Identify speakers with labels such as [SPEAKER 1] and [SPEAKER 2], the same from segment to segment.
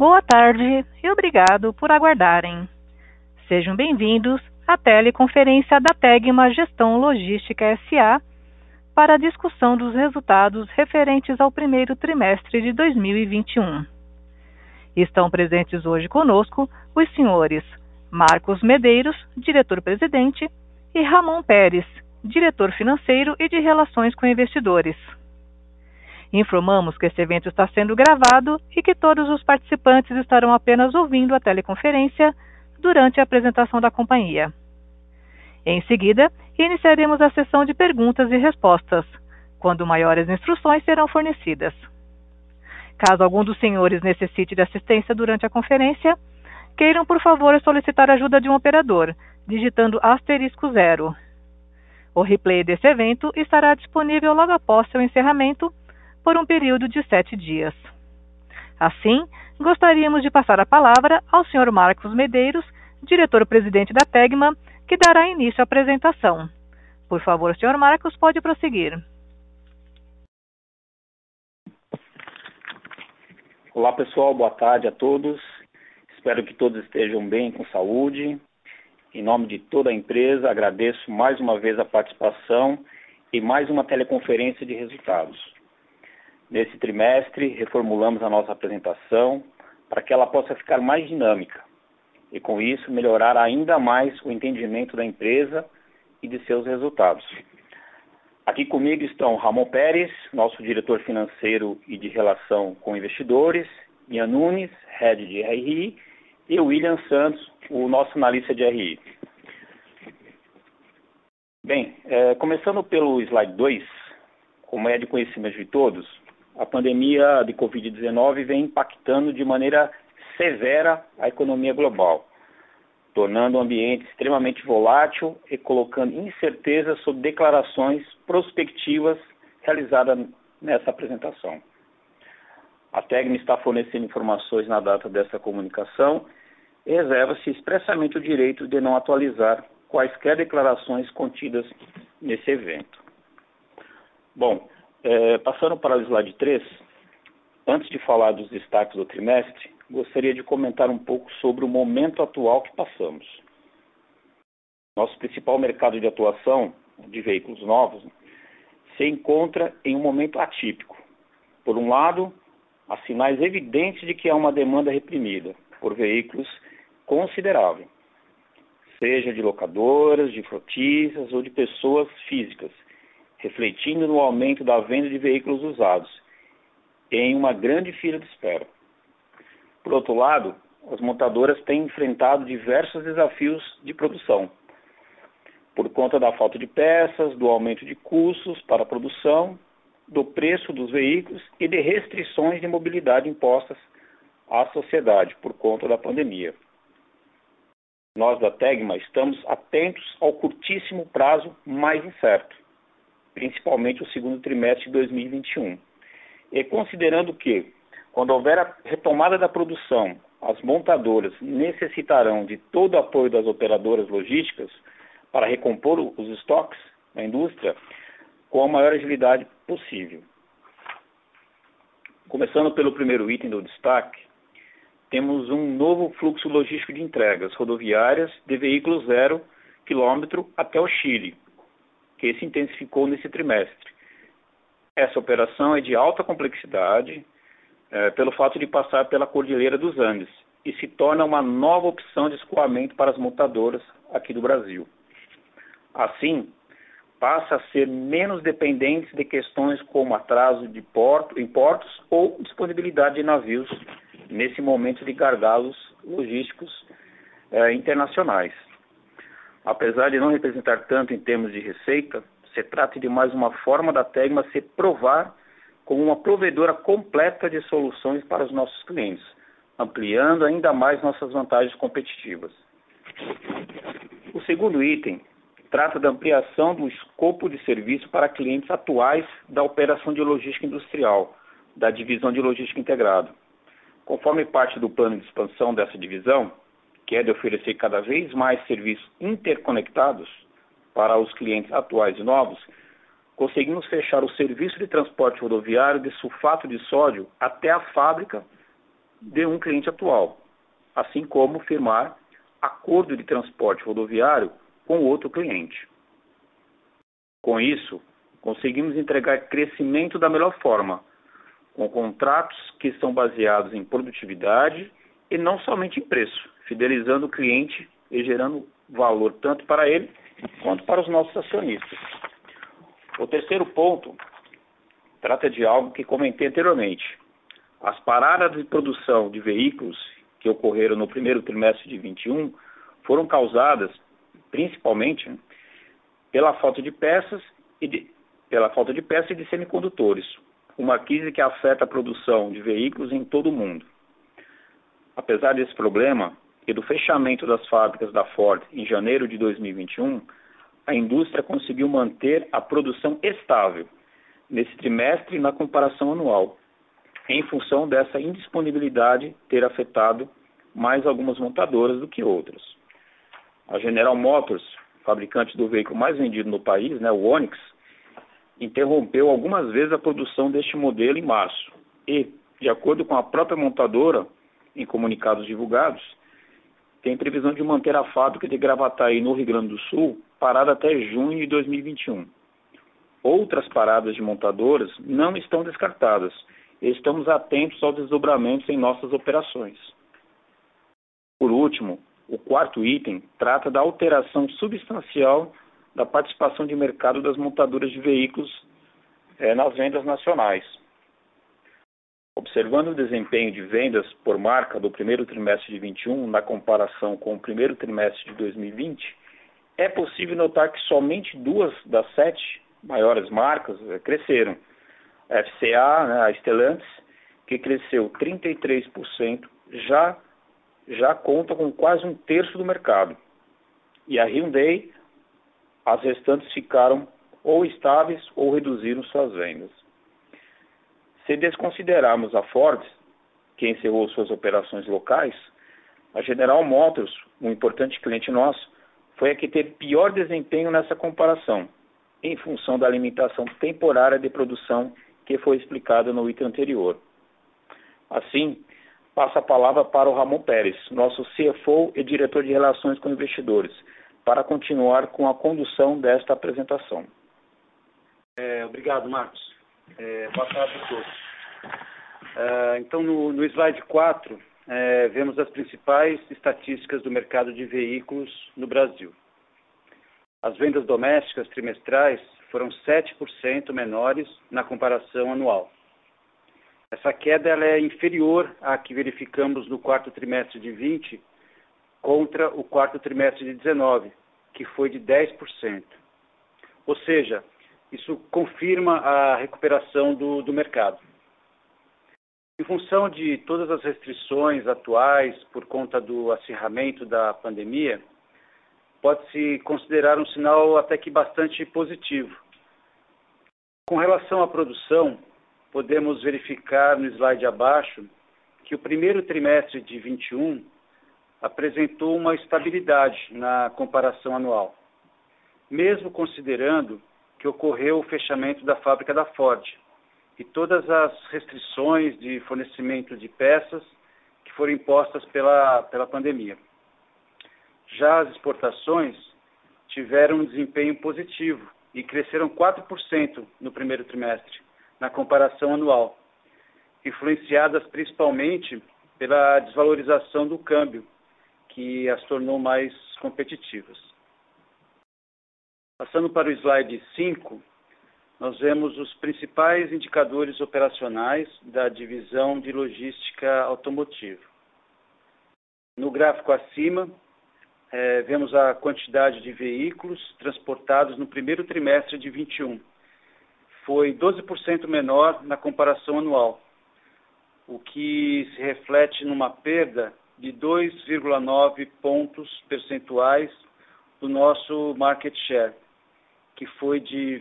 [SPEAKER 1] Boa tarde e obrigado por aguardarem. Sejam bem-vindos à teleconferência da Tegma Gestão Logística S.A. para a discussão dos resultados referentes ao primeiro trimestre de 2021. Estão presentes hoje conosco os senhores Marcos Medeiros, diretor-presidente, e Ramon Pérez, diretor financeiro e de Relações com Investidores. Informamos que esse evento está sendo gravado e que todos os participantes estarão apenas ouvindo a teleconferência durante a apresentação da companhia. Em seguida, iniciaremos a sessão de perguntas e respostas, quando maiores instruções serão fornecidas. Caso algum dos senhores necessite de assistência durante a conferência, queiram, por favor, solicitar a ajuda de um operador, digitando *0. O replay desse evento estará disponível logo após seu encerramento, por um período de 7 dias. Assim, gostaríamos de passar a palavra ao Sr. Marcos Medeiros, diretor-presidente da Tegma, que dará início à apresentação. Por favor, Sr. Marcos, pode prosseguir.
[SPEAKER 2] Olá, pessoal. Boa tarde a todos. Espero que todos estejam bem, com saúde. Em nome de toda a empresa, agradeço mais uma vez a participação e mais uma teleconferência de resultados. Nesse trimestre, reformulamos a nossa apresentação para que ela possa ficar mais dinâmica e, com isso, melhorar ainda mais o entendimento da empresa e de seus resultados. Aqui comigo estão Ramon Pérez, nosso diretor financeiro e de relação com investidores, Ian Nunes, head de RI, e o William Santos, o nosso analista de RI. Bem, começando pelo slide 2, como é de conhecimento de todos, a pandemia de Covid-19 vem impactando de maneira severa a economia global, tornando o ambiente extremamente volátil e colocando incerteza sobre declarações prospectivas realizadas nessa apresentação. A Tegma está fornecendo informações na data dessa comunicação e reserva-se expressamente o direito de não atualizar quaisquer declarações contidas nesse evento. Bom, passando para o slide 3, antes de falar dos destaques do trimestre, gostaria de comentar um pouco sobre o momento atual que passamos. Nosso principal mercado de atuação de veículos novos se encontra em um momento atípico. Por um lado, há sinais evidentes de que há uma demanda reprimida por veículos considerável, seja de locadoras, de frotistas ou de pessoas físicas, refletindo no aumento da venda de veículos usados, em uma grande fila de espera. Por outro lado, as montadoras têm enfrentado diversos desafios de produção, por conta da falta de peças, do aumento de custos para a produção, do preço dos veículos e de restrições de mobilidade impostas à sociedade por conta da pandemia. Nós da Tegma estamos atentos ao curtíssimo prazo mais incerto, principalmente o segundo trimestre de 2021. E considerando que, quando houver a retomada da produção, as montadoras necessitarão de todo o apoio das operadoras logísticas para recompor os estoques na indústria com a maior agilidade possível. Começando pelo primeiro item do destaque, temos um novo fluxo logístico de entregas rodoviárias de veículos 0 km até o Chile, que se intensificou nesse trimestre. Essa operação é de alta complexidade, pelo fato de passar pela Cordilheira dos Andes, e se torna uma nova opção de escoamento para as montadoras aqui do Brasil. Assim, passa a ser menos dependentes de questões como atraso de em portos ou disponibilidade de navios nesse momento de gargalos logísticos internacionais. Apesar de não representar tanto em termos de receita, se trata de mais uma forma da Tegma se provar como uma provedora completa de soluções para os nossos clientes, ampliando ainda mais nossas vantagens competitivas. O segundo item trata da ampliação do escopo de serviço para clientes atuais da operação de logística industrial, da divisão de logística integrada. Conforme parte do plano de expansão dessa divisão, que é de oferecer cada vez mais serviços interconectados para os clientes atuais e novos, conseguimos fechar o serviço de transporte rodoviário de sulfato de sódio até a fábrica de um cliente atual, assim como firmar acordo de transporte rodoviário com outro cliente. Com isso, conseguimos entregar crescimento da melhor forma, com contratos que são baseados em produtividade e não somente em preço, fidelizando o cliente e gerando valor tanto para ele quanto para os nossos acionistas. O terceiro ponto trata de algo que comentei anteriormente. As paradas de produção de veículos que ocorreram no primeiro trimestre de 2021 foram causadas principalmente pela falta de peças e de semicondutores, uma crise que afeta a produção de veículos em todo o mundo. Apesar desse problema e do fechamento das fábricas da Ford em janeiro de 2021, a indústria conseguiu manter a produção estável nesse trimestre na comparação anual, em função dessa indisponibilidade ter afetado mais algumas montadoras do que outras. A General Motors, fabricante do veículo mais vendido no país, o Onix, interrompeu algumas vezes a produção deste modelo em março e, de acordo com a própria montadora, em comunicados divulgados, tem previsão de manter a fábrica de Gravataí, no Rio Grande do Sul, parada até junho de 2021. Outras paradas de montadoras não estão descartadas e estamos atentos aos desdobramentos em nossas operações. Por último, o quarto item trata da alteração substancial da participação de mercado das montadoras de veículos nas vendas nacionais. Observando o desempenho de vendas por marca do primeiro trimestre de 2021 na comparação com o primeiro trimestre de 2020, é possível notar que somente 2 das 7 maiores marcas cresceram. A FCA, a Stellantis, que cresceu 33%, já conta com quase um terço do mercado. E a Hyundai, as restantes ficaram ou estáveis ou reduziram suas vendas. Se desconsiderarmos a Ford, que encerrou suas operações locais, a General Motors, um importante cliente nosso, foi a que teve pior desempenho nessa comparação, em função da limitação temporária de produção que foi explicada no item anterior. Assim, passo a palavra para o Ramon Pérez, nosso CFO e diretor de Relações com Investidores, para continuar com a condução desta apresentação.
[SPEAKER 3] Obrigado, Marcos. Boa tarde a todos. Então, no slide 4, vemos as principais estatísticas do mercado de veículos no Brasil. As vendas domésticas trimestrais foram 7% menores na comparação anual. Essa queda ela é inferior à que verificamos no quarto trimestre de 20 contra o quarto trimestre de 19, que foi de 10%. Ou seja, isso confirma a recuperação do mercado. Em função de todas as restrições atuais por conta do acirramento da pandemia, pode-se considerar um sinal até que bastante positivo. Com relação à produção, podemos verificar no slide abaixo que o primeiro trimestre de 21 apresentou uma estabilidade na comparação anual, mesmo considerando que ocorreu o fechamento da fábrica da Ford e todas as restrições de fornecimento de peças que foram impostas pela pandemia. Já as exportações tiveram um desempenho positivo e cresceram 4% no primeiro trimestre, na comparação anual, influenciadas principalmente pela desvalorização do câmbio, que as tornou mais competitivas. Passando para o slide 5, nós vemos os principais indicadores operacionais da divisão de logística automotiva. No gráfico acima, vemos a quantidade de veículos transportados no primeiro trimestre de 21. Foi 12% menor na comparação anual, o que se reflete numa perda de 2,9 pontos percentuais do nosso market share, que foi de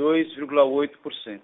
[SPEAKER 3] 22,8%.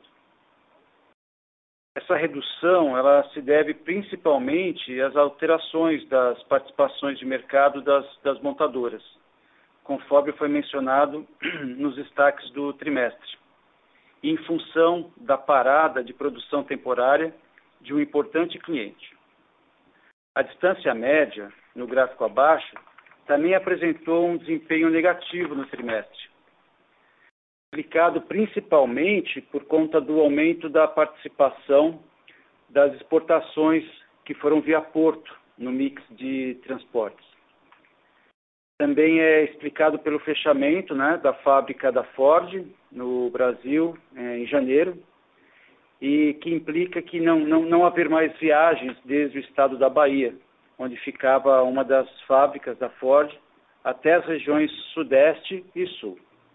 [SPEAKER 3] Essa redução ela se deve principalmente às alterações das participações de mercado das montadoras, conforme foi mencionado nos destaques do trimestre, e em função da parada de produção temporária de um importante cliente. A distância média, no gráfico abaixo, também apresentou um desempenho negativo no trimestre, explicado principalmente por conta do aumento da participação das exportações que foram via porto no mix de transportes. Também é explicado pelo fechamento, da fábrica da Ford no Brasil em janeiro, e que implica que não haver mais viagens desde o estado da Bahia, onde ficava uma das fábricas da Ford, até as regiões Sudeste e Sul.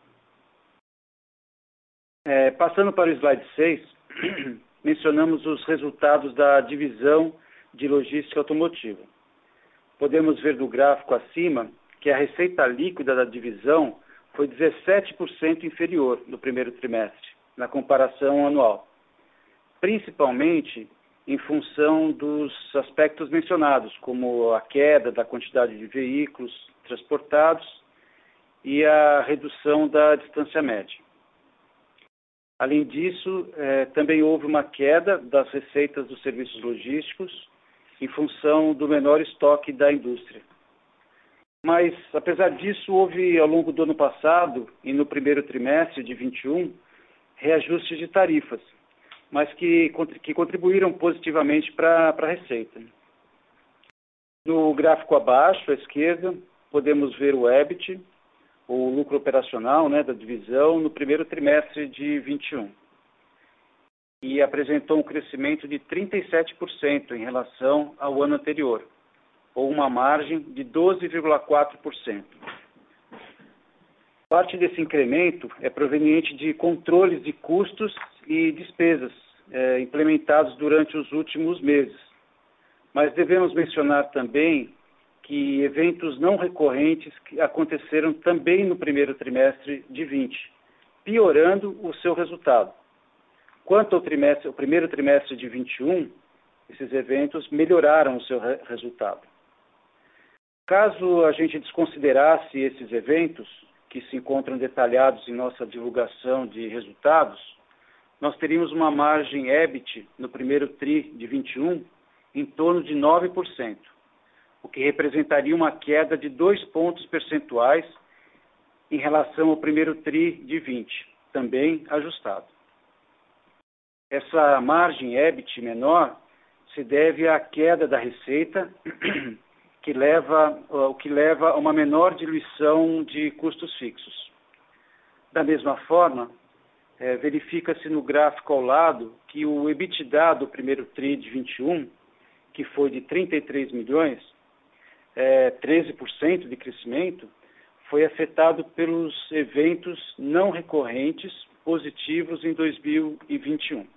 [SPEAKER 3] Passando para o slide 6, mencionamos os resultados da divisão de logística automotiva. Podemos ver do gráfico acima que a receita líquida da divisão foi 17% inferior no primeiro trimestre, na comparação anual, principalmente em função dos aspectos mencionados, como a queda da quantidade de veículos transportados e a redução da distância média. Além disso, também houve uma queda das receitas dos serviços logísticos em função do menor estoque da indústria. Mas, apesar disso, houve ao longo do ano passado e no primeiro trimestre de 21, reajustes de tarifas, mas que contribuíram positivamente para a receita. No gráfico abaixo, à esquerda, podemos ver o EBIT, o lucro operacional da divisão, no primeiro trimestre de 21. E apresentou um crescimento de 37% em relação ao ano anterior, ou uma margem de 12,4%. Parte desse incremento é proveniente de controles de custos e despesas implementados durante os últimos meses. Mas devemos mencionar também que eventos não recorrentes aconteceram também no primeiro trimestre de 20, piorando o seu resultado. Quanto ao primeiro trimestre de 21, esses eventos melhoraram o seu resultado. Caso a gente desconsiderasse esses eventos, que se encontram detalhados em nossa divulgação de resultados, nós teríamos uma margem EBIT no primeiro TRI de 21 em torno de 9%, o que representaria uma queda de 2 pontos percentuais em relação ao primeiro TRI de 20, também ajustado. Essa margem EBIT menor se deve à queda da receita, o que leva a uma menor diluição de custos fixos. Da mesma forma, verifica-se no gráfico ao lado que o EBITDA do primeiro TRI de 21, que foi de 33 milhões, 13% de crescimento, foi afetado pelos eventos não recorrentes positivos em 2021.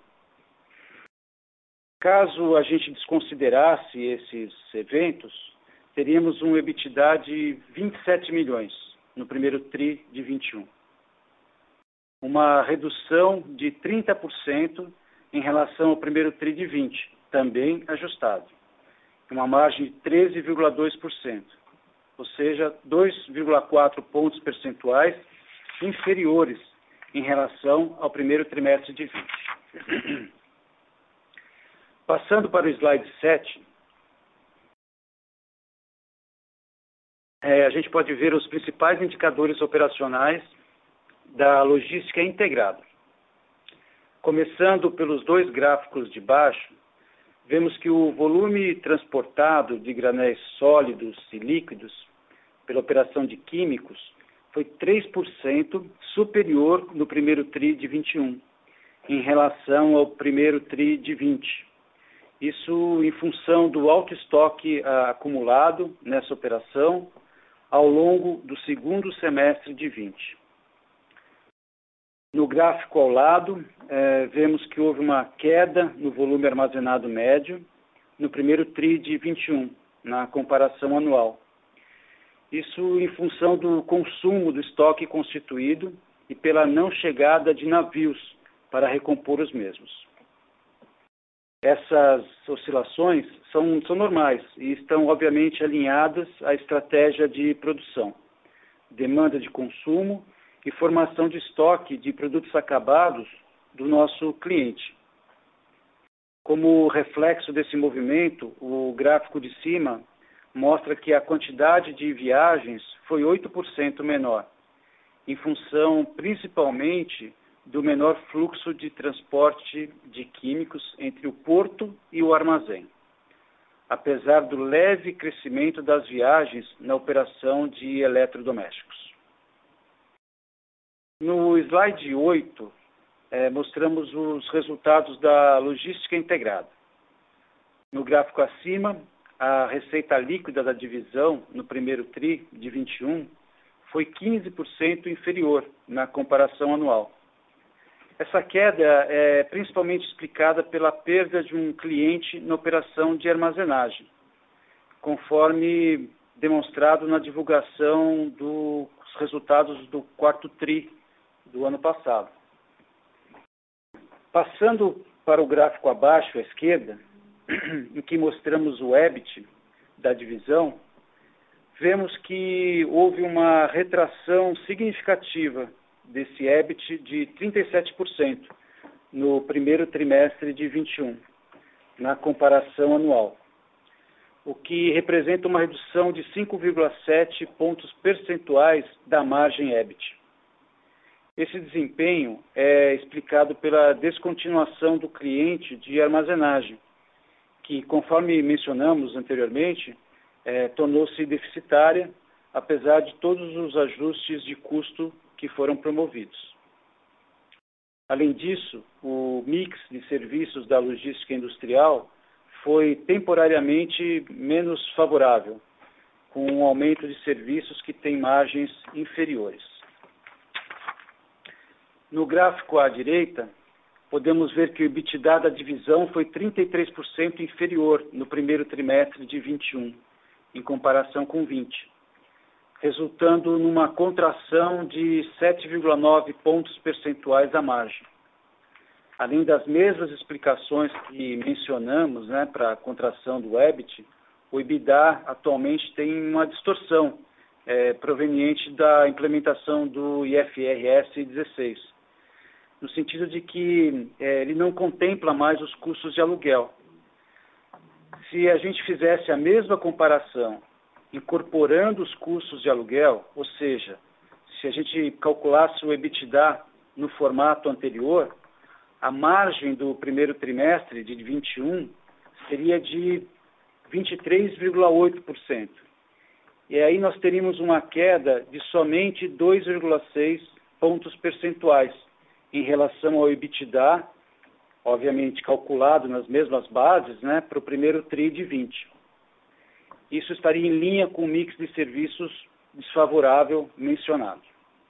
[SPEAKER 3] Caso a gente desconsiderasse esses eventos, teríamos um EBITDA de 27 milhões no primeiro TRI de 21. Uma redução de 30% em relação ao primeiro TRI de 20, também ajustado. Uma margem de 13,2%, ou seja, 2,4 pontos percentuais inferiores em relação ao primeiro trimestre de 20. Passando para o slide 7, a gente pode ver os principais indicadores operacionais da logística integrada. Começando pelos dois gráficos de baixo, vemos que o volume transportado de granéis sólidos e líquidos pela operação de químicos foi 3% superior no primeiro TRI de 21, em relação ao primeiro TRI de 20. Isso em função do alto estoque acumulado nessa operação ao longo do segundo semestre de 20. No gráfico ao lado, vemos que houve uma queda no volume armazenado médio no primeiro TRI de 21, na comparação anual. Isso em função do consumo do estoque constituído e pela não chegada de navios para recompor os mesmos. Essas oscilações são normais e estão, obviamente, alinhadas à estratégia de produção, demanda de consumo e formação de estoque de produtos acabados do nosso cliente. Como reflexo desse movimento, o gráfico de cima mostra que a quantidade de viagens foi 8% menor, em função principalmente do menor fluxo de transporte de químicos entre o porto e o armazém, apesar do leve crescimento das viagens na operação de eletrodomésticos. No slide 8, mostramos os resultados da logística integrada. No gráfico acima, a receita líquida da divisão no primeiro TRI de 21 foi 15% inferior na comparação anual. Essa queda é principalmente explicada pela perda de um cliente na operação de armazenagem, conforme demonstrado na divulgação dos resultados do quarto TRI do ano passado. Passando para o gráfico abaixo à esquerda, em que mostramos o EBIT da divisão, vemos que houve uma retração significativa desse EBIT de 37% no primeiro trimestre de 21, na comparação anual, o que representa uma redução de 5,7 pontos percentuais da margem EBIT. Esse desempenho é explicado pela descontinuação do cliente de armazenagem, que, conforme mencionamos anteriormente, tornou-se deficitária, apesar de todos os ajustes de custo que foram promovidos. Além disso, o mix de serviços da logística industrial foi temporariamente menos favorável, com um aumento de serviços que têm margens inferiores. No gráfico à direita, podemos ver que o EBITDA da divisão foi 33% inferior no primeiro trimestre de 21, em comparação com 20, resultando numa contração de 7,9 pontos percentuais da margem. Além das mesmas explicações que mencionamos, para a contração do EBIT, o EBITDA atualmente tem uma distorção proveniente da implementação do IFRS 16, no sentido de que ele não contempla mais os custos de aluguel. Se a gente fizesse a mesma comparação, incorporando os custos de aluguel, ou seja, se a gente calculasse o EBITDA no formato anterior, a margem do primeiro trimestre de 21 seria de 23,8%. E aí nós teríamos uma queda de somente 2,6 pontos percentuais em relação ao EBITDA, obviamente calculado nas mesmas bases, para o primeiro TRI de 20. Isso estaria em linha com o mix de serviços desfavorável mencionado.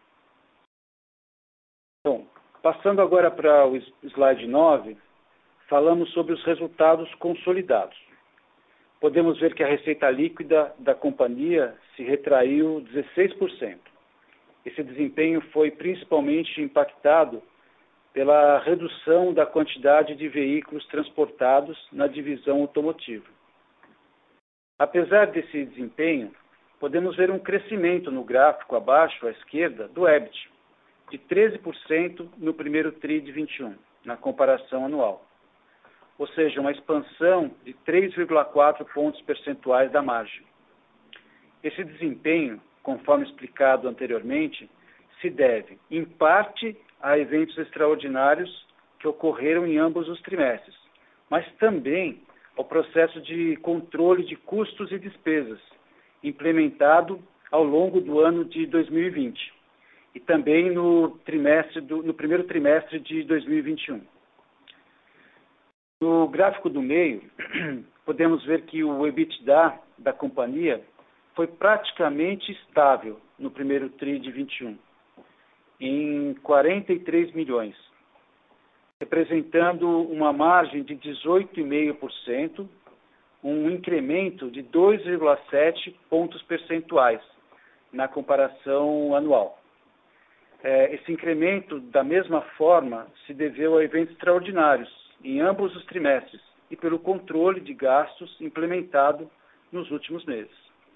[SPEAKER 3] Bom, passando agora para o slide 9, falamos sobre os resultados consolidados. Podemos ver que a receita líquida da companhia se retraiu 16%. Esse desempenho foi principalmente impactado pela redução da quantidade de veículos transportados na divisão automotiva. Apesar desse desempenho, podemos ver um crescimento no gráfico abaixo à esquerda do EBIT, de 13% no primeiro TRI de 21, na comparação anual. Ou seja, uma expansão de 3,4 pontos percentuais da margem. Esse desempenho, conforme explicado anteriormente, se deve, em parte, a eventos extraordinários que ocorreram em ambos os trimestres, mas também ao processo de controle de custos e despesas, implementado ao longo do ano de 2020 e também no primeiro trimestre de 2021. No gráfico do meio, podemos ver que o EBITDA da companhia foi praticamente estável no primeiro TRI de 21, em 43 milhões, representando uma margem de 18,5%, um incremento de 2,7 pontos percentuais na comparação anual. Esse incremento, da mesma forma, se deveu a eventos extraordinários em ambos os trimestres e pelo controle de gastos implementado nos últimos meses.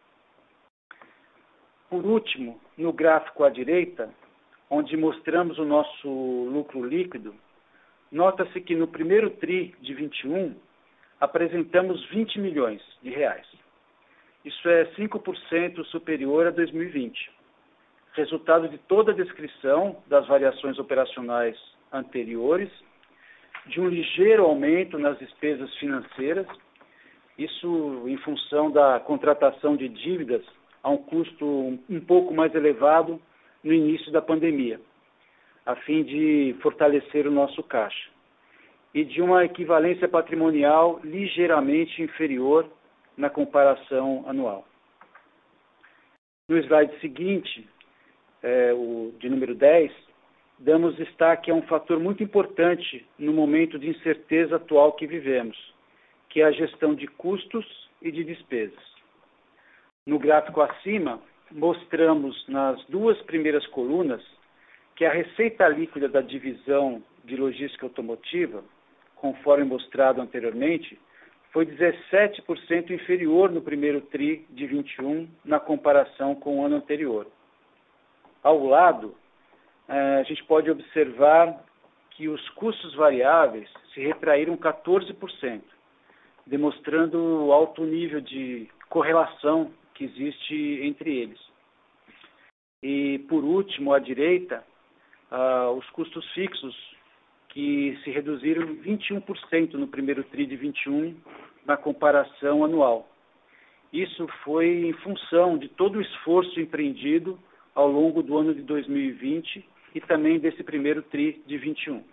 [SPEAKER 3] Por último, no gráfico à direita, onde mostramos o nosso lucro líquido, nota-se que no primeiro TRI de 21 apresentamos 20 milhões de reais. Isso é 5% superior a 2020, resultado de toda a descrição das variações operacionais anteriores, de um ligeiro aumento nas despesas financeiras, isso em função da contratação de dívidas a um custo um pouco mais elevado no início da pandemia, a fim de fortalecer o nosso caixa, e de uma equivalência patrimonial ligeiramente inferior na comparação anual. No slide seguinte, o de número 10, damos destaque a um fator muito importante no momento de incerteza atual que vivemos, que é a gestão de custos e de despesas. No gráfico acima, mostramos nas duas primeiras colunas que a receita líquida da divisão de logística automotiva, conforme mostrado anteriormente, foi 17% inferior no primeiro TRI de 21 na comparação com o ano anterior. Ao lado, a gente pode observar que os custos variáveis se retraíram 14%, demonstrando o alto nível de correlação que existe entre eles. E, por último, à direita, os custos fixos, que se reduziram 21% no primeiro TRI de 21 na comparação anual. Isso foi em função de todo o esforço empreendido ao longo do ano de 2020 e também desse primeiro TRI de 21.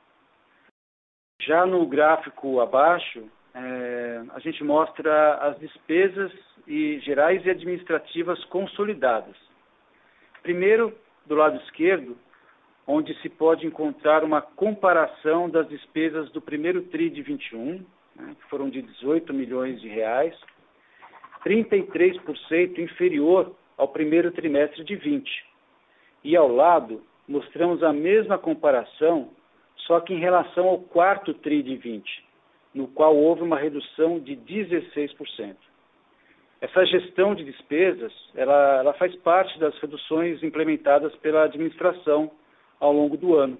[SPEAKER 3] Já no gráfico abaixo, a gente mostra as despesas gerais e administrativas consolidadas. Primeiro, do lado esquerdo, onde se pode encontrar uma comparação das despesas do primeiro TRI de 21, que foram de 18 milhões de reais, 33% inferior ao primeiro trimestre de 20. E ao lado, mostramos a mesma comparação, só que em relação ao quarto TRI de 20, no qual houve uma redução de 16%. Essa gestão de despesas, ela faz parte das reduções implementadas pela administração ao longo do ano,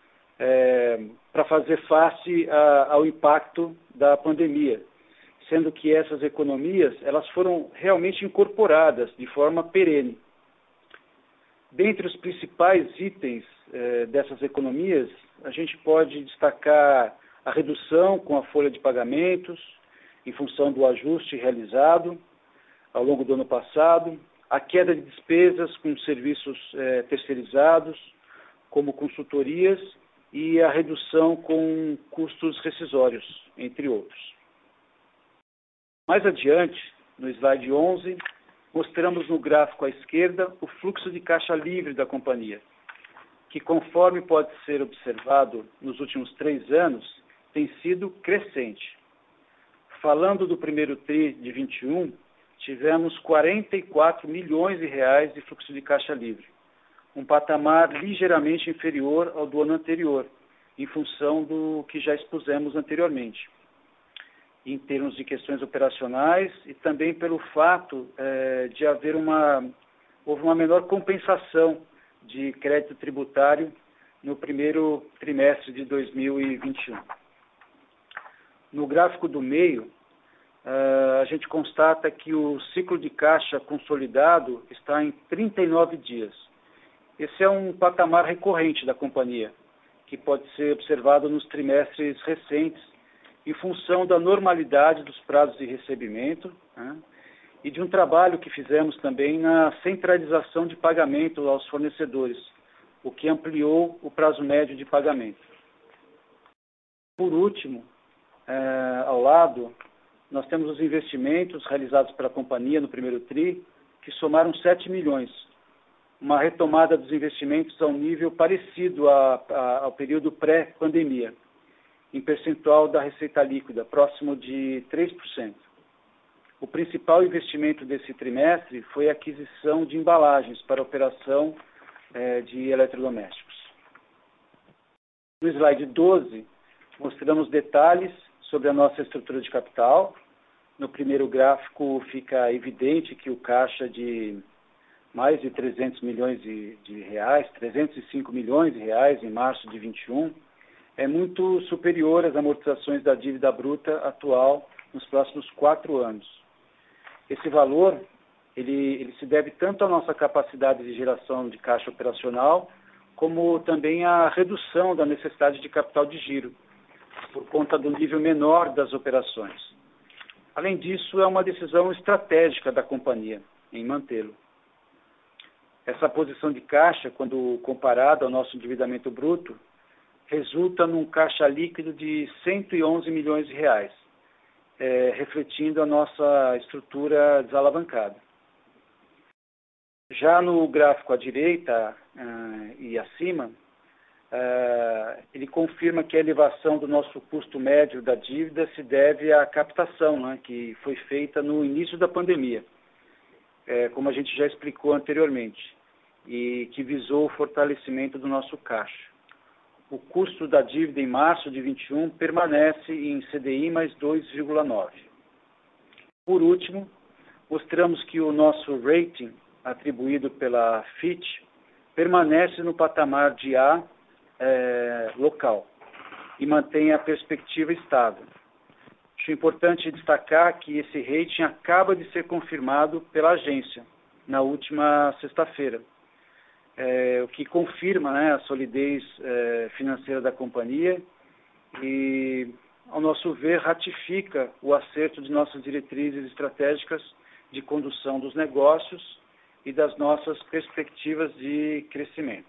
[SPEAKER 3] para fazer face ao impacto da pandemia, sendo que essas economias elas foram realmente incorporadas de forma perene. Dentre os principais itens dessas economias, a gente pode destacar a redução com a folha de pagamentos, em função do ajuste realizado ao longo do ano passado, a queda de despesas com serviços terceirizados, como consultorias, e a redução com custos rescisórios, entre outros. Mais adiante, no slide 11, mostramos no gráfico à esquerda o fluxo de caixa livre da companhia, que, conforme pode ser observado nos últimos 3 anos, tem sido crescente. Falando do primeiro TRI de 21, tivemos 44 milhões de reais de fluxo de caixa livre, um patamar ligeiramente inferior ao do ano anterior, em função do que já expusemos anteriormente, em termos de questões operacionais e também pelo fato de houve uma menor compensação de crédito tributário no primeiro trimestre de 2021. No gráfico do meio, a gente constata que o ciclo de caixa consolidado está em 39 dias. Esse é um patamar recorrente da companhia, que pode ser observado nos trimestres recentes, em função da normalidade dos prazos de recebimento, e de um trabalho que fizemos também na centralização de pagamento aos fornecedores, o que ampliou o prazo médio de pagamento. Por último, ao lado, nós temos os investimentos realizados pela companhia no primeiro TRI, que somaram 7 milhões, uma retomada dos investimentos a um nível parecido ao período pré-pandemia, em percentual da receita líquida, próximo de 3%. O principal investimento desse trimestre foi a aquisição de embalagens para operação de eletrodomésticos. No slide 12, mostramos detalhes sobre a nossa estrutura de capital. No primeiro gráfico fica evidente que o caixa de mais de 300 milhões de reais, 305 milhões de reais em março de 21, é muito superior às amortizações da dívida bruta atual nos próximos 4 anos. Esse valor ele se deve tanto à nossa capacidade de geração de caixa operacional, como também à redução da necessidade de capital de giro, por conta do nível menor das operações. Além disso, é uma decisão estratégica da companhia em mantê-lo. Essa posição de caixa, quando comparada ao nosso endividamento bruto, resulta num caixa líquido de 111 milhões de reais, refletindo a nossa estrutura desalavancada. Já no gráfico à direita e acima, ele confirma que a elevação do nosso custo médio da dívida se deve à captação, né, que foi feita no início da pandemia, como a gente já explicou anteriormente, e que visou o fortalecimento do nosso caixa. O custo da dívida em março de 21 permanece em CDI mais 2,9. Por último, mostramos que o nosso rating, atribuído pela Fitch, permanece no patamar de A local e mantém a perspectiva estável. Acho importante destacar que esse rating acaba de ser confirmado pela agência na última sexta-feira, o que confirma, né, a solidez financeira da companhia e, ao nosso ver, ratifica o acerto de nossas diretrizes estratégicas de condução dos negócios e das nossas perspectivas de crescimento.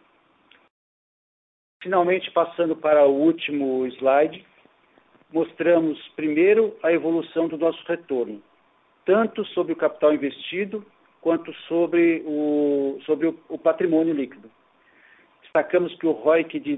[SPEAKER 3] Finalmente, passando para o último slide, mostramos primeiro a evolução do nosso retorno, tanto sobre o capital investido, quanto sobre o patrimônio líquido. Destacamos que o ROIC de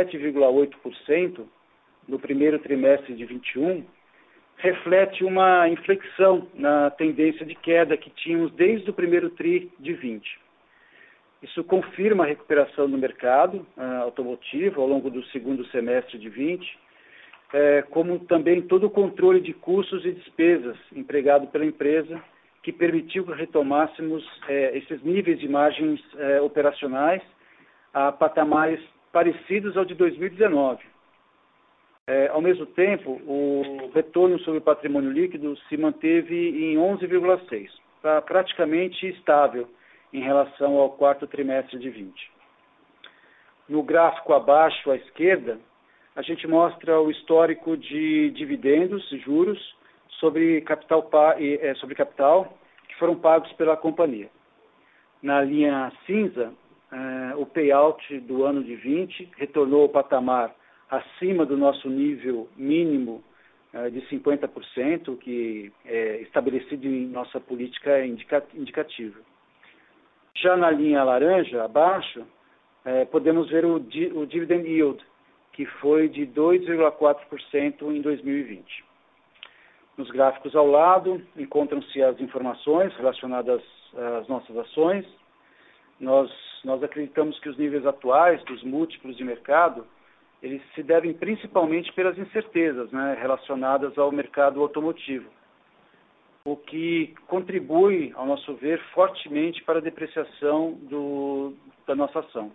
[SPEAKER 3] 17,8% no primeiro trimestre de 21 reflete uma inflexão na tendência de queda que tínhamos desde o primeiro TRI de 20. Isso confirma a recuperação no mercado automotivo ao longo do segundo semestre de 20, como também todo o controle de custos e despesas empregado pela empresa, que permitiu que retomássemos esses níveis de margens operacionais a patamares parecidos ao de 2019. Ao mesmo tempo, o retorno sobre o patrimônio líquido se manteve em 11,6%, praticamente estável em relação ao quarto trimestre de 20. No gráfico abaixo à esquerda, a gente mostra o histórico de dividendos e juros sobre capital que foram pagos pela companhia. Na linha cinza, o payout do ano de 20 retornou ao patamar acima do nosso nível mínimo de 50%, que é estabelecido em nossa política indicativa. Já na linha laranja, abaixo, podemos ver o dividend yield, que foi de 2,4% em 2020. Nos gráficos ao lado, encontram-se as informações relacionadas às nossas ações. Nós acreditamos que os níveis atuais dos múltiplos de mercado, eles se devem principalmente pelas incertezas, né, relacionadas ao mercado automotivo, o que contribui, ao nosso ver, fortemente para a depreciação da nossa ação.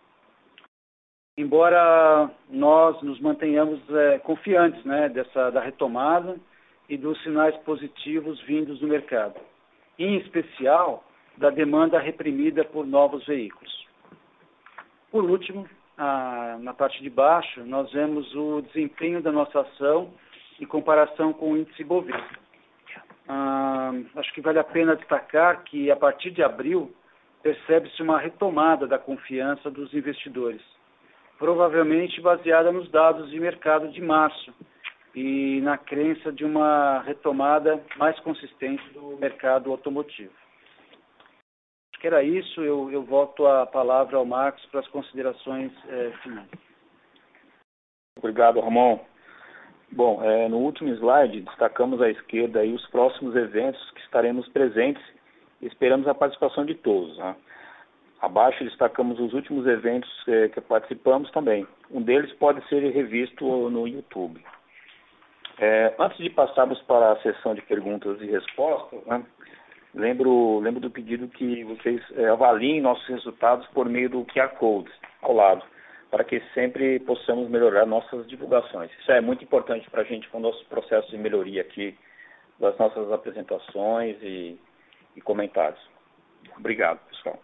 [SPEAKER 3] Embora nós nos mantenhamos confiantes, né, da retomada e dos sinais positivos vindos do mercado, em especial da demanda reprimida por novos veículos. Por último, na parte de baixo, nós vemos o desempenho da nossa ação em comparação com o índice Bovespa. Acho que vale a pena destacar que, a partir de abril, percebe-se uma retomada da confiança dos investidores, provavelmente baseada nos dados de mercado de março e na crença de uma retomada mais consistente do mercado automotivo. Acho que era isso, eu volto a palavra ao Marcos para as considerações finais.
[SPEAKER 2] Obrigado, Ramon. Bom, no último slide, destacamos à esquerda aí os próximos eventos que estaremos presentes e esperamos a participação de todos, né? Abaixo destacamos os últimos eventos que participamos também. Um deles pode ser revisto no YouTube. Antes de passarmos para a sessão de perguntas e respostas, né, lembro do pedido que vocês avaliem nossos resultados por meio do QR Code ao lado. para que sempre possamos melhorar nossas divulgações. Isso é muito importante para a gente com o nosso processo de melhoria aqui das nossas apresentações e comentários. Obrigado, pessoal.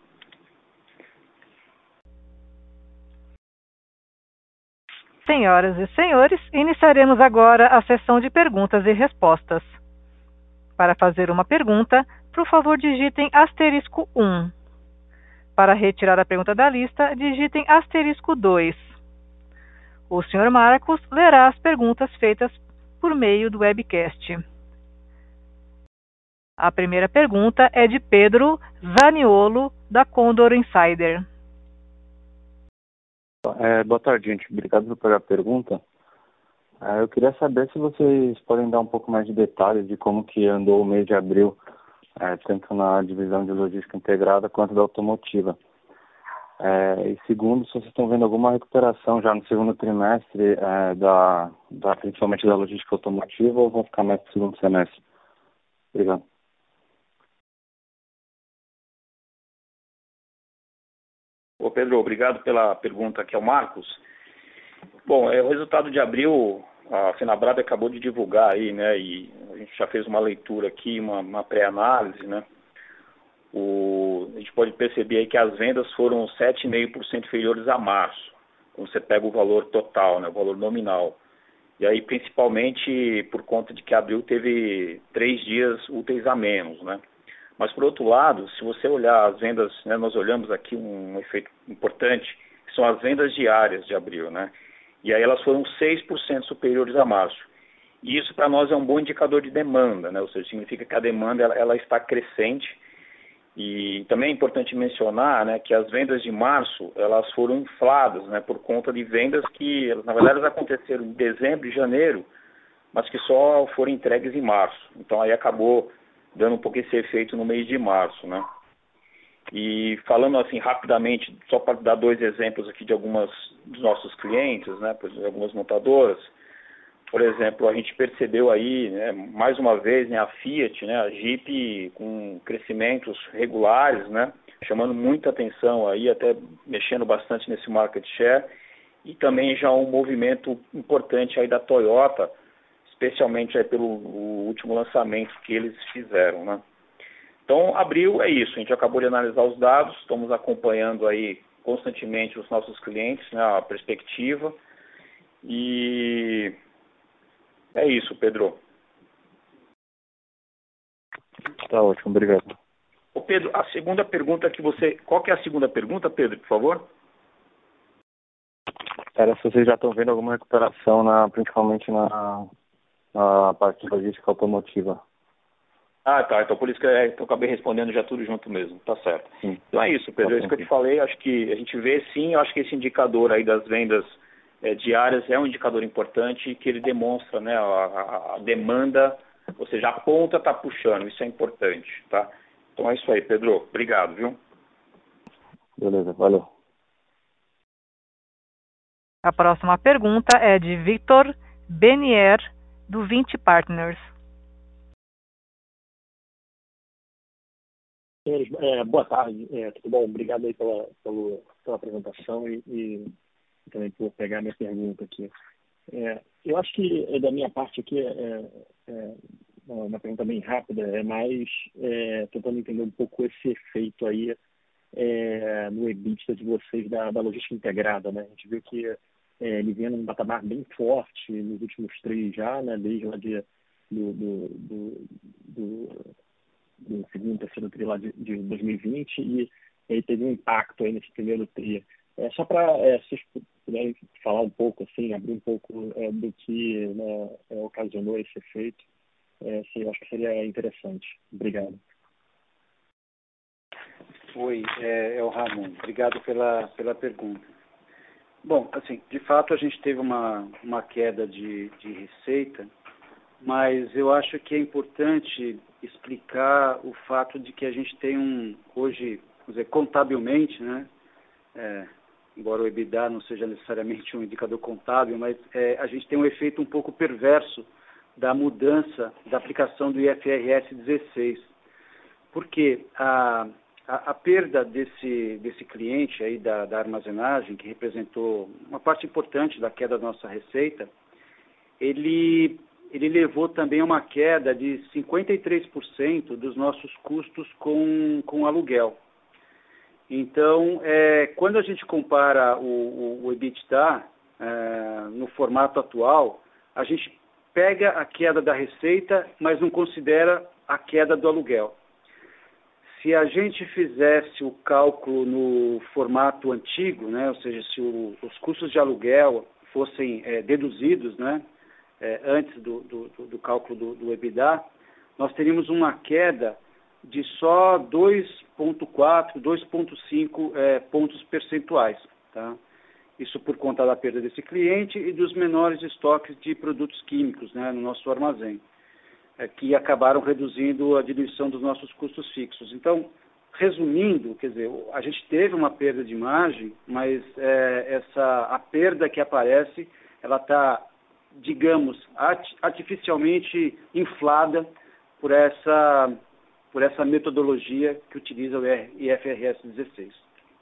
[SPEAKER 1] Senhoras e senhores, iniciaremos agora a sessão de perguntas e respostas. Para fazer uma pergunta, por favor, digitem *1. Para retirar a pergunta da lista, digitem *2. O Sr. Marcos lerá as perguntas feitas por meio do webcast. A primeira pergunta é de Pedro Zaniolo, da Condor Insider.
[SPEAKER 4] Boa tarde, gente. Obrigado pela pergunta. Eu queria saber se vocês podem dar um pouco mais de detalhes de como que andou o mês de abril, tanto na divisão de logística integrada quanto da automotiva. E segundo, se vocês estão vendo alguma recuperação já no segundo trimestre, principalmente da logística automotiva, ou vão ficar mais para o segundo semestre? Obrigado.
[SPEAKER 2] Ô Pedro, obrigado pela pergunta, aqui é o Marcos. Bom, o resultado de abril, a Fenabrave acabou de divulgar aí, né, e a gente já fez uma leitura aqui, uma pré-análise, né. A gente pode perceber aí que as vendas foram 7,5% inferiores a março, quando você pega o valor total, né, o valor nominal. E aí, principalmente por conta de que abril teve 3 dias úteis a menos, né. Mas, por outro lado, se você olhar as vendas, né, nós olhamos aqui um efeito importante, que são as vendas diárias de abril, né? E aí elas foram 6% superiores a março. E isso, para nós, é um bom indicador de demanda, né? Ou seja, significa que a demanda ela está crescente. E também é importante mencionar, né, que as vendas de março, elas foram infladas, né, por conta de vendas que, na verdade, elas aconteceram em dezembro e janeiro, mas que só foram entregues em março. Então, aí acabou dando um pouco esse efeito no mês de março, né? E falando assim rapidamente, só para dar 2 exemplos aqui de algumas dos nossos clientes, né, por exemplo, algumas montadoras. Por exemplo, a gente percebeu aí, né, mais uma vez, né, a Fiat, né, a Jeep com crescimentos regulares, né, chamando muita atenção aí, até mexendo bastante nesse market share, e também já um movimento importante aí da Toyota, especialmente aí pelo último lançamento que eles fizeram, né? Então, abril é isso, a gente acabou de analisar os dados, estamos acompanhando aí constantemente os nossos clientes, né, a perspectiva, e é isso, Pedro.
[SPEAKER 4] Tá ótimo, obrigado.
[SPEAKER 2] Ô Pedro, a segunda pergunta qual que é a segunda pergunta, Pedro, por favor?
[SPEAKER 4] Era se vocês já estão vendo alguma recuperação, principalmente na parte de logística automotiva.
[SPEAKER 2] Ah, tá. Então por isso que eu acabei respondendo já tudo junto mesmo. Tá certo.
[SPEAKER 4] Sim.
[SPEAKER 2] Então é isso, Pedro. É isso que eu te falei. Acho que a gente vê sim, eu acho que esse indicador aí das vendas diárias é um indicador importante que ele demonstra, né, a demanda, ou seja, a ponta está puxando. Isso é importante, tá? Então é isso aí, Pedro. Obrigado, viu?
[SPEAKER 4] Beleza, valeu.
[SPEAKER 1] A próxima pergunta é de Victor Benier, do 20 Partners.
[SPEAKER 5] Boa tarde, tudo bom? Obrigado aí pela apresentação e também por pegar minha pergunta aqui. Eu acho que da minha parte aqui uma pergunta bem rápida, é mais tentando entender um pouco esse efeito aí no EBITDA de vocês da logística integrada, né? A gente viu que ele vinha num patamar bem forte nos últimos 3 já, né? Desde lá do segundo, terceiro tri lá de 2020 e aí teve um impacto aí nesse primeiro tri. Só para vocês puderem falar um pouco, assim, abrir um pouco do que, né, ocasionou esse efeito, eu acho que seria interessante. Obrigado.
[SPEAKER 3] Oi, é o Ramon. Obrigado pela pergunta. Bom, assim, de fato a gente teve uma queda de receita, mas eu acho que é importante explicar o fato de que a gente tem hoje, vamos dizer, contabilmente, né, embora o EBITDA não seja necessariamente um indicador contábil, mas a gente tem um efeito um pouco perverso da mudança da aplicação do IFRS 16. Porque a perda desse cliente aí da armazenagem, que representou uma parte importante da queda da nossa receita, ele levou também a uma queda de 53% dos nossos custos com aluguel. Então, quando a gente compara o EBITDA no formato atual, a gente pega a queda da receita, mas não considera a queda do aluguel. Se a gente fizesse o cálculo no formato antigo, né, ou seja, se os custos de aluguel fossem deduzidos, né, antes do cálculo do EBITDA, nós teríamos uma queda de só 2,4, 2,5 pontos percentuais. Tá? Isso por conta da perda desse cliente e dos menores estoques de produtos químicos, né, no nosso armazém, que acabaram reduzindo a diminuição dos nossos custos fixos. Então, resumindo, quer dizer, a gente teve uma perda de margem, mas a perda que aparece, ela está, digamos, artificialmente inflada por essa metodologia que utiliza o IFRS 16.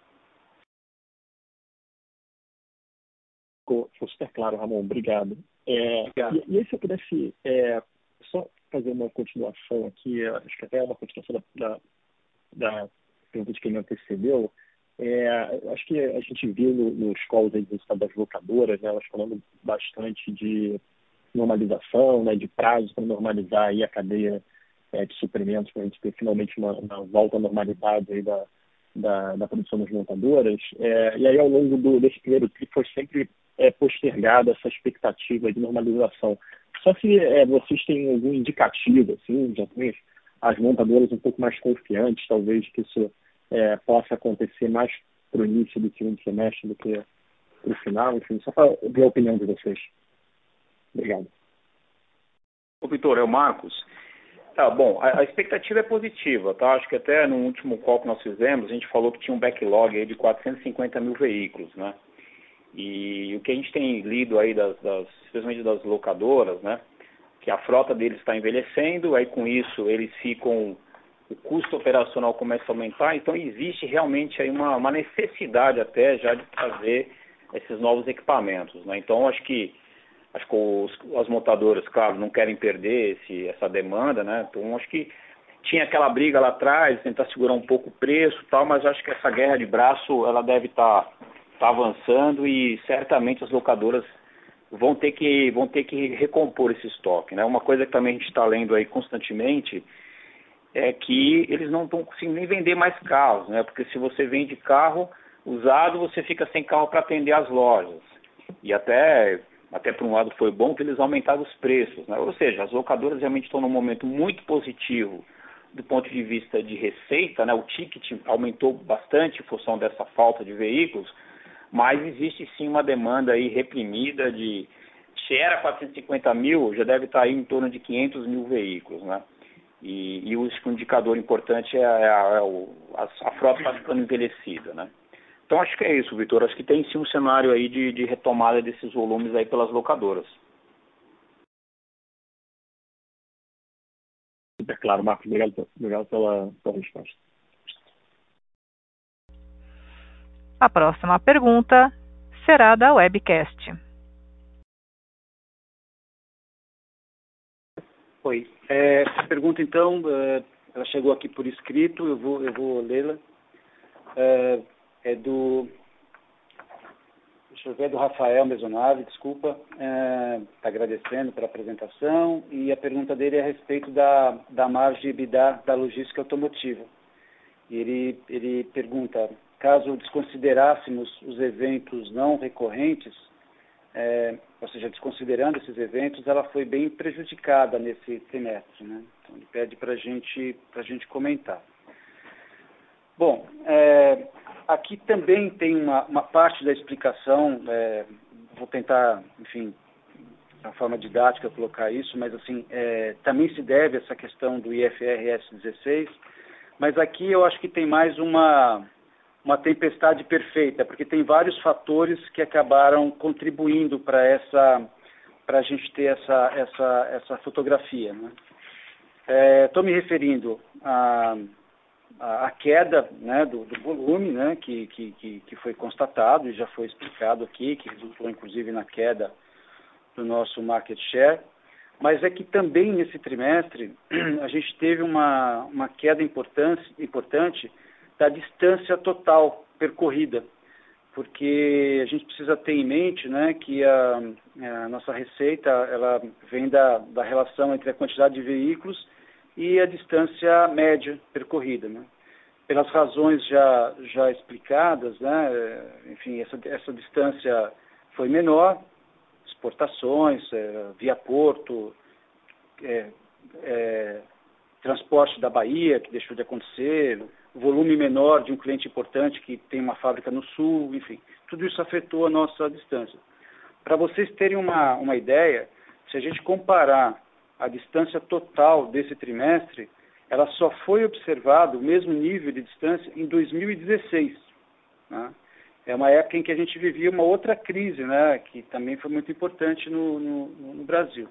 [SPEAKER 5] Ficou super claro, Ramon. Obrigado.
[SPEAKER 3] Obrigado.
[SPEAKER 5] E aí, se eu pudesse só fazer uma continuação aqui, acho que até é uma continuação da pergunta de quem me antecedeu. Acho que a gente viu nos calls aí do resultado das locadoras, né, elas falando bastante de normalização, né, de prazo para normalizar aí a cadeia de suprimentos, para a gente ter finalmente uma volta à normalidade aí da produção das montadoras. E aí, ao longo desse primeiro TRI, foi sempre postergada essa expectativa de normalização. Só se vocês têm algum indicativo, assim, já tem as montadoras um pouco mais confiantes, talvez, que isso possa acontecer mais para o início do segundo semestre do que para o final, enfim, só para ver a opinião de vocês. Obrigado.
[SPEAKER 2] Ô, Vitor, é o Marcos. Bom, a expectativa é positiva, tá? Acho que até no último call que nós fizemos, a gente falou que tinha um backlog aí de 450 mil veículos, né? E o que a gente tem lido aí, especialmente das locadoras, né? Que a frota deles está envelhecendo, aí com isso eles ficam, o custo operacional começa a aumentar, então existe realmente aí uma necessidade até já de fazer esses novos equipamentos, né? Então acho que as montadoras, claro, não querem perder essa demanda, né? Então acho que tinha aquela briga lá atrás, tentar segurar um pouco o preço e tal, mas acho que essa guerra de braço, ela deve estar avançando e certamente as locadoras vão ter que recompor esse estoque, né? Uma coisa que também a gente está lendo aí constantemente é que eles não estão conseguindo nem vender mais carros, né? Porque se você vende carro usado, você fica sem carro para atender as lojas. E até por um lado foi bom que eles aumentaram os preços, né? Ou seja, as locadoras realmente estão num momento muito positivo do ponto de vista de receita, né? O ticket aumentou bastante em função dessa falta de veículos, mas existe sim uma demanda aí reprimida se era 450 mil, já deve estar aí em torno de 500 mil veículos, né? E o indicador importante a frota está ficando envelhecida, né? Então acho que é isso, Vitor. Acho que tem sim um cenário aí de retomada desses volumes aí pelas locadoras.
[SPEAKER 5] Super claro, Marcos. Obrigado pela resposta.
[SPEAKER 1] A próxima pergunta será da webcast.
[SPEAKER 3] Oi. Essa pergunta, então, ela chegou aqui por escrito, eu vou lê-la. Do Rafael Mesonave, desculpa, está agradecendo pela apresentação, e a pergunta dele é a respeito da margem EBITDA da logística automotiva. E ele pergunta, caso desconsiderássemos os eventos não recorrentes, ou seja, desconsiderando esses eventos, ela foi bem prejudicada nesse trimestre, né? Então ele pede para a gente comentar. Bom, aqui também tem uma parte da explicação, vou tentar, enfim, de forma didática colocar isso, mas assim, também se deve a essa questão do IFRS 16, mas aqui eu acho que tem mais uma tempestade perfeita, porque tem vários fatores que acabaram contribuindo para a gente ter essa fotografia, né? Estou me referindo a queda, né, do volume, né, que foi constatado e já foi explicado aqui, que resultou inclusive na queda do nosso market share, mas é que também nesse trimestre a gente teve uma queda importante da distância total percorrida, porque a gente precisa ter em mente, né, que a nossa receita ela vem da relação entre a quantidade de veículos e a distância média percorrida, né? Pelas razões já explicadas, né, enfim, essa distância foi menor, exportações, via porto, transporte da Bahia, que deixou de acontecer, volume menor de um cliente importante que tem uma fábrica no sul, enfim, tudo isso afetou a nossa distância. Para vocês terem uma ideia, se a gente comparar a distância total desse trimestre, ela só foi observado o mesmo nível de distância em 2016. Né? É uma época em que a gente vivia uma outra crise, né, que também foi muito importante no Brasil.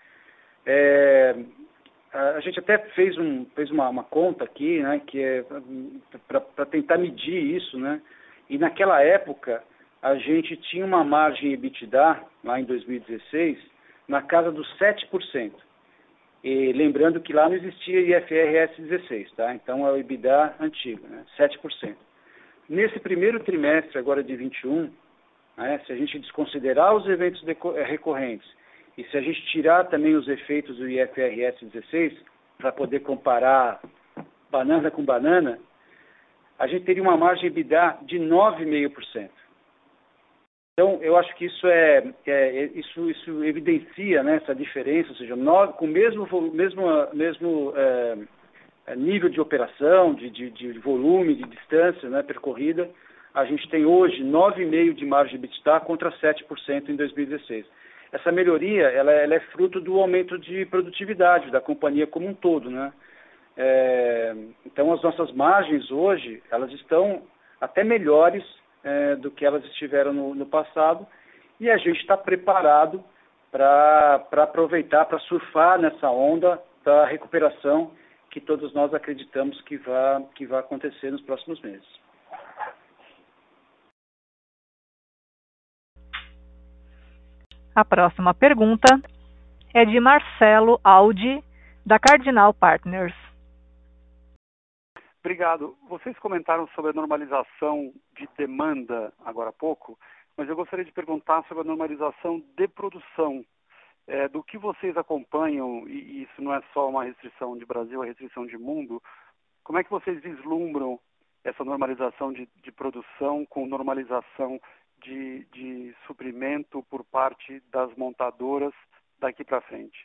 [SPEAKER 3] A gente até fez uma conta aqui, né, que é para tentar medir isso, né, e naquela época a gente tinha uma margem EBITDA, lá em 2016, na casa dos 7%. E lembrando que lá não existia IFRS 16, tá? Então é o EBITDA antigo, né, 7%. Nesse primeiro trimestre agora de 21, né, se a gente desconsiderar os eventos recorrentes e se a gente tirar também os efeitos do IFRS 16, para poder comparar banana com banana, a gente teria uma margem EBITDA de 9,5%. Então, eu acho que isso evidencia, né, essa diferença, ou seja, com o mesmo nível de operação, de volume, de distância, né, percorrida, a gente tem hoje 9,5% de margem de EBITDA contra 7% em 2016. Essa melhoria ela é fruto do aumento de produtividade da companhia como um todo, né? Então, as nossas margens hoje, elas estão até melhores do que elas estiveram no passado, e a gente está preparado para aproveitar, para surfar nessa onda da recuperação que todos nós acreditamos que vai acontecer nos próximos meses.
[SPEAKER 1] A próxima pergunta é de Marcelo Aldi, da Cardinal Partners.
[SPEAKER 6] Obrigado. Vocês comentaram sobre a normalização de demanda agora há pouco, mas eu gostaria de perguntar sobre a normalização de produção. Do que vocês acompanham, e isso não é só uma restrição de Brasil, é restrição de mundo, como é que vocês vislumbram essa normalização de produção com normalização de suprimento por parte das montadoras daqui para frente?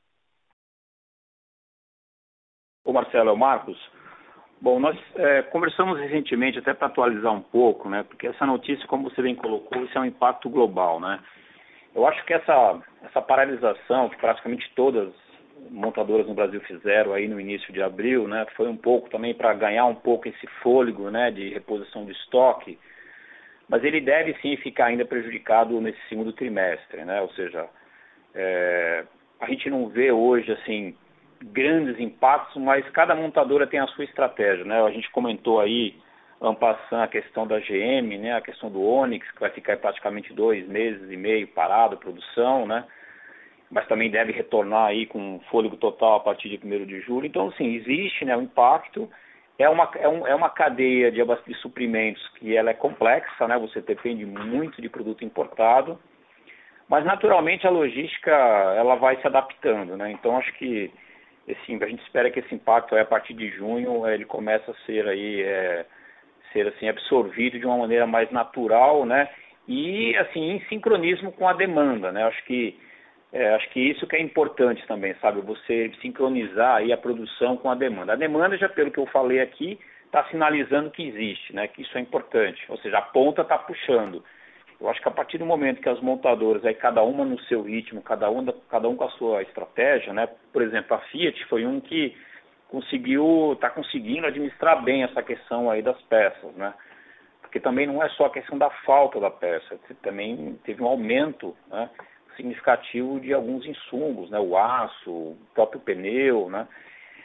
[SPEAKER 2] Ô Marcelo, é o Marcos. Bom, nós conversamos recentemente, até para atualizar um pouco, né, porque essa notícia, como você bem colocou, isso é um impacto global, né? Eu acho que essa paralisação que praticamente todas as montadoras no Brasil fizeram aí no início de abril, né, foi um pouco também para ganhar um pouco esse fôlego, né, de reposição de estoque, mas ele deve sim ficar ainda prejudicado nesse segundo trimestre, né? Ou seja, a gente não vê hoje assim grandes impactos, mas cada montadora tem a sua estratégia, né? A gente comentou aí, en passant, a questão da GM, né? A questão do Onix, que vai ficar praticamente 2 meses e meio parado a produção, né? Mas também deve retornar aí com fôlego total a partir de 1º de julho. Então, assim, existe, né, um impacto. É uma cadeia de suprimentos que ela é complexa, né? Você depende muito de produto importado, mas naturalmente a logística ela vai se adaptando, né? Então, acho que a gente espera que esse impacto aí, a partir de junho ele comece a ser aí absorvido de uma maneira mais natural, né? E assim em sincronismo com a demanda, né? Acho que isso que é importante também, sabe? Você sincronizar aí a produção com a demanda. A demanda, já pelo que eu falei aqui, está sinalizando que existe, né? Que isso é importante. Ou seja, a ponta está puxando. Eu acho que a partir do momento que as montadoras, aí cada uma no seu ritmo, cada um com a sua estratégia, né? Por exemplo, a Fiat foi um que está conseguindo administrar bem essa questão aí das peças, né? Porque também não é só a questão da falta da peça, também teve um aumento, né, significativo de alguns insumos, né? O aço, o próprio pneu, né?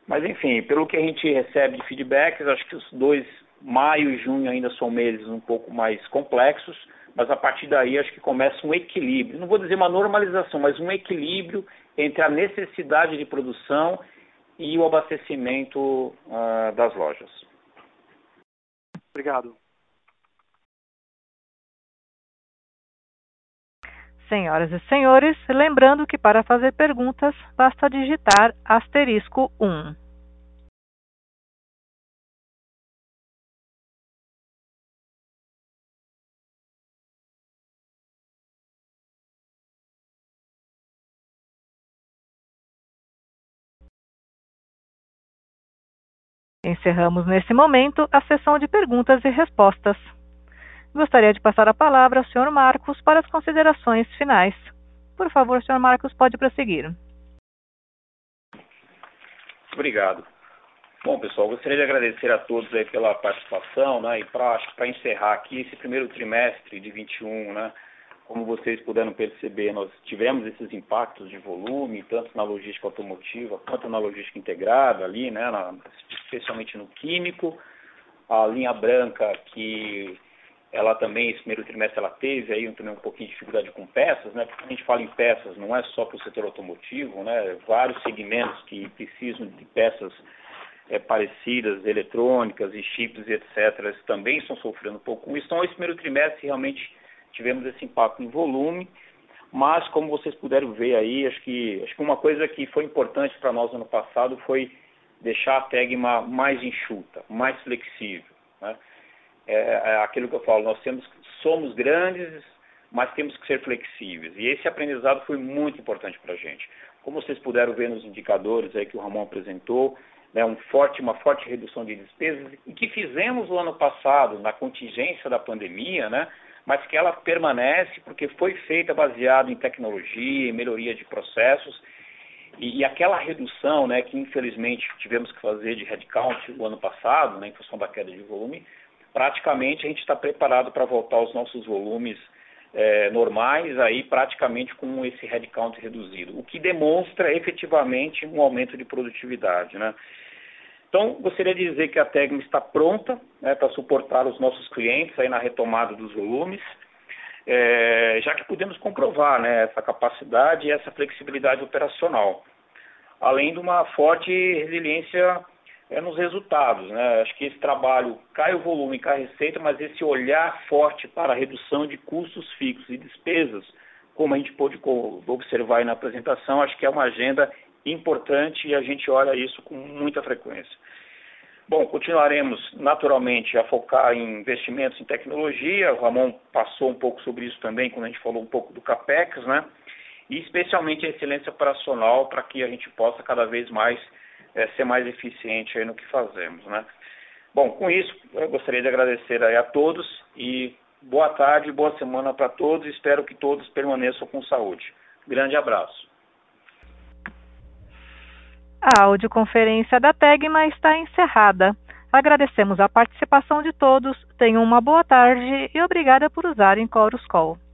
[SPEAKER 2] Mas, enfim, pelo que a gente recebe de feedbacks, acho que os 2, maio e junho, ainda são meses um pouco mais complexos, mas a partir daí acho que começa um equilíbrio. Não vou dizer uma normalização, mas um equilíbrio entre a necessidade de produção e o abastecimento das lojas.
[SPEAKER 6] Obrigado.
[SPEAKER 1] Senhoras e senhores, lembrando que para fazer perguntas, basta digitar *1. Encerramos nesse momento a sessão de perguntas e respostas. Gostaria de passar a palavra ao Sr. Marcos para as considerações finais. Por favor, Sr. Marcos, pode prosseguir.
[SPEAKER 2] Obrigado. Bom, pessoal, gostaria de agradecer a todos aí pela participação, né? E para encerrar aqui esse primeiro trimestre de 21, né? Como vocês puderam perceber, nós tivemos esses impactos de volume, tanto na logística automotiva quanto na logística integrada ali, né? Especialmente no químico. A linha branca que ela também, esse primeiro trimestre, ela teve aí também um pouquinho de dificuldade com peças, né? Porque quando a gente fala em peças, não é só para o setor automotivo, né? Vários segmentos que precisam de peças parecidas, eletrônicas e chips, etc., também estão sofrendo um pouco com isso. Então, esse primeiro trimestre, realmente, tivemos esse impacto em volume, mas, como vocês puderam ver aí, acho que uma coisa que foi importante para nós no ano passado foi deixar a Tegma mais enxuta, mais flexível, né? É aquilo que eu falo, somos grandes, mas temos que ser flexíveis. E esse aprendizado foi muito importante para a gente. Como vocês puderam ver nos indicadores aí que o Ramon apresentou, né, uma forte redução de despesas, e que fizemos no ano passado, na contingência da pandemia, né, mas que ela permanece porque foi feita baseada em tecnologia, em melhoria de processos, e aquela redução, né, que infelizmente tivemos que fazer de headcount no ano passado, né, em função da queda de volume, praticamente a gente está preparado para voltar aos nossos volumes normais, aí praticamente com esse headcount reduzido, o que demonstra efetivamente um aumento de produtividade, né? Então, gostaria de dizer que a Tegma está pronta, né, para suportar os nossos clientes aí na retomada dos volumes, já que podemos comprovar, né, essa capacidade e essa flexibilidade operacional, além de uma forte resiliência nos resultados, né? Acho que esse trabalho cai o volume, cai a receita, mas esse olhar forte para a redução de custos fixos e despesas, como a gente pôde observar aí na apresentação, acho que é uma agenda importante e a gente olha isso com muita frequência. Bom, continuaremos naturalmente a focar em investimentos em tecnologia, o Ramon passou um pouco sobre isso também quando a gente falou um pouco do CAPEX, né? E especialmente a excelência operacional para que a gente possa cada vez mais ser mais eficiente aí no que fazemos, né? Bom, com isso, eu gostaria de agradecer aí a todos e boa tarde, boa semana para todos. Espero que todos permaneçam com saúde. Grande abraço.
[SPEAKER 1] A audioconferência da Tegma está encerrada. Agradecemos a participação de todos, tenham uma boa tarde e obrigada por usarem Chorus Call.